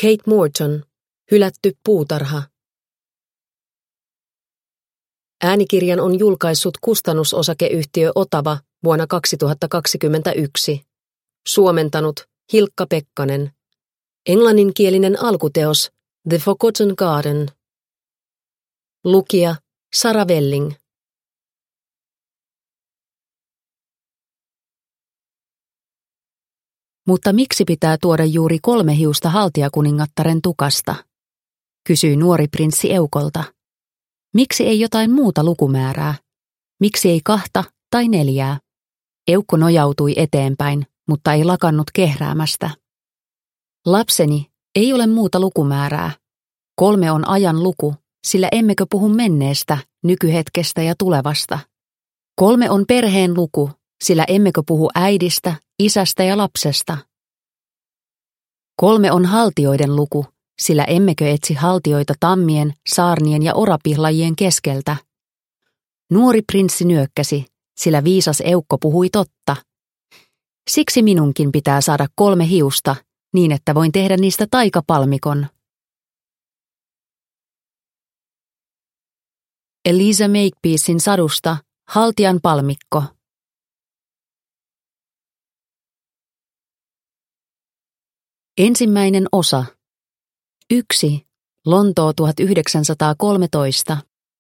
Kate Morton, hylätty puutarha. Äänikirjan on julkaissut kustannusosakeyhtiö Otava vuonna 2021. Suomentanut Hilkka Pekkanen. Englanninkielinen alkuteos The Forgotten Garden. Lukija Sara Welling. Mutta miksi pitää tuoda juuri 3 hiusta haltijakuningattaren tukasta? Kysyi nuori prinssi Eukolta. Miksi ei jotain muuta lukumäärää? Miksi ei 2 tai 4? Eukko nojautui eteenpäin, mutta ei lakannut kehräämästä. Lapseni, ei ole muuta lukumäärää. 3 on ajan luku, sillä emmekö puhu menneestä, nykyhetkestä ja tulevasta. 3 on perheen luku, sillä emmekö puhu äidistä, isästä ja lapsesta. 3 on haltioiden luku, sillä emmekö etsi haltioita tammien, saarnien ja orapihlajien keskeltä. Nuori prinssi nyökkäsi, sillä viisas Eukko puhui totta. Siksi minunkin pitää saada 3 hiusta, niin että voin tehdä niistä taikapalmikon. Eliza Makepeacen sadusta Haltijan palmikko. Ensimmäinen osa. 1. Lontoo 1913.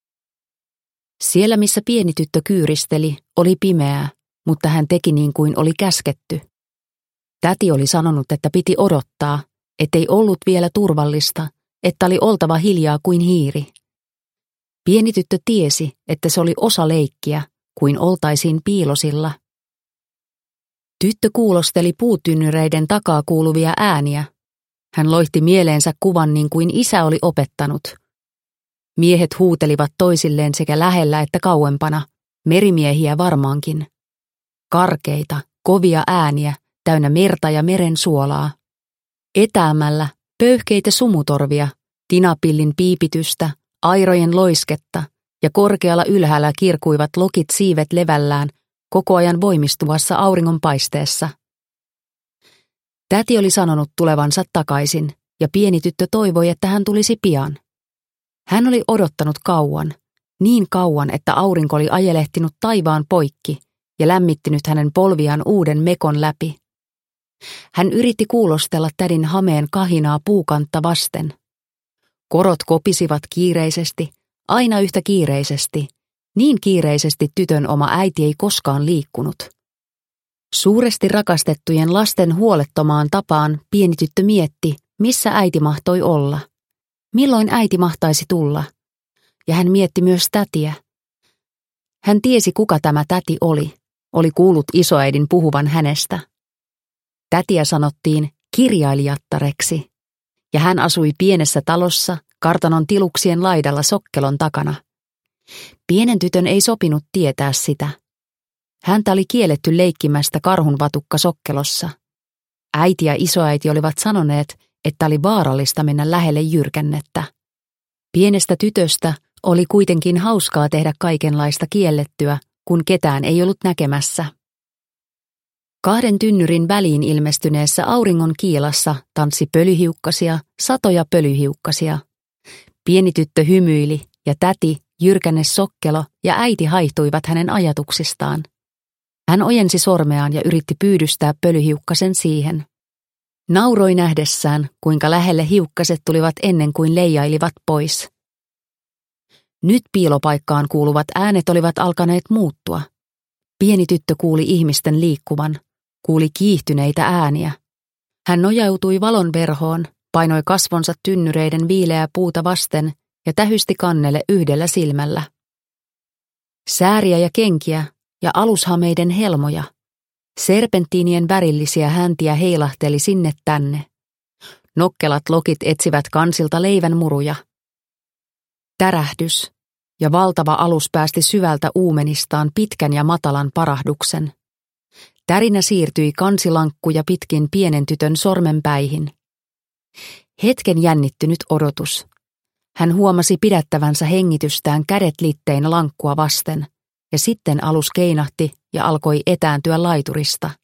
Siellä, missä pieni tyttö kyyristeli, oli pimeää, mutta hän teki niin kuin oli käsketty. Täti oli sanonut, että piti odottaa, ettei ollut vielä turvallista, että oli oltava hiljaa kuin hiiri. Pieni tyttö tiesi, että se oli osa leikkiä, kuin oltaisiin piilosilla. Tyttö kuulosteli puutynnyreiden takaa kuuluvia ääniä. Hän loihti mieleensä kuvan niin kuin isä oli opettanut. Miehet huutelivat toisilleen sekä lähellä että kauempana, merimiehiä varmaankin. Karkeita, kovia ääniä, täynnä merta ja meren suolaa. Etäämällä pöyhkeitä sumutorvia, tinapillin piipitystä, airojen loisketta ja korkealla ylhäällä kirkuivat lokit siivet levällään koko ajan voimistuvassa auringonpaisteessa. Täti oli sanonut tulevansa takaisin, ja pieni tyttö toivoi, että hän tulisi pian. Hän oli odottanut kauan, niin kauan, että aurinko oli ajelehtinut taivaan poikki ja lämmittynyt hänen polviaan uuden mekon läpi. Hän yritti kuulostella tädin hameen kahinaa puukantta vasten. Korot kopisivat kiireisesti, aina yhtä kiireisesti, niin kiireisesti tytön oma äiti ei koskaan liikkunut. Suuresti rakastettujen lasten huolettomaan tapaan pieni tyttö mietti, missä äiti mahtoi olla. Milloin äiti mahtaisi tulla? Ja hän mietti myös tätiä. Hän tiesi, kuka tämä täti oli kuullut isoäidin puhuvan hänestä. Tätiä sanottiin kirjailijattareksi, ja hän asui pienessä talossa kartanon tiluksien laidalla sokkelon takana. Pienen tytön ei sopinut tietää sitä. Häntä oli kielletty leikkimästä karhunvatukka sokkelossa. Äiti ja isoäiti olivat sanoneet, että oli vaarallista mennä lähelle jyrkännettä. Pienestä tytöstä oli kuitenkin hauskaa tehdä kaikenlaista kiellettyä, kun ketään ei ollut näkemässä. 2 tynnyrin väliin ilmestyneessä auringon kiilassa tanssi pölyhiukkasia, satoja pölyhiukkasia. Pieni tyttö hymyili ja täti, jyrkänne sokkelo ja äiti haihtuivat hänen ajatuksistaan. Hän ojensi sormeaan ja yritti pyydystää pölyhiukkasen siihen. Nauroi nähdessään, kuinka lähelle hiukkaset tulivat ennen kuin leijailivat pois. Nyt piilopaikkaan kuuluvat äänet olivat alkaneet muuttua. Pieni tyttö kuuli ihmisten liikkuvan, kuuli kiihtyneitä ääniä. Hän nojautui valon verhoon, painoi kasvonsa tynnyreiden viileää puuta vasten ja tähysti kannelle yhdellä silmällä. Sääriä ja kenkiä ja alushameiden helmoja. Serpenttiinien värillisiä häntiä heilahteli sinne tänne. Nokkelat lokit etsivät kansilta leivän muruja. Tärähdys, ja valtava alus päästi syvältä uumenistaan pitkän ja matalan parahduksen. Tärinä siirtyi kansilankkuja pitkin pienen tytön sormenpäihin. Hetken jännittynyt odotus. Hän huomasi pidättävänsä hengitystään kädet litteinä lankkua vasten, ja sitten alus keinahti ja alkoi etääntyä laiturista.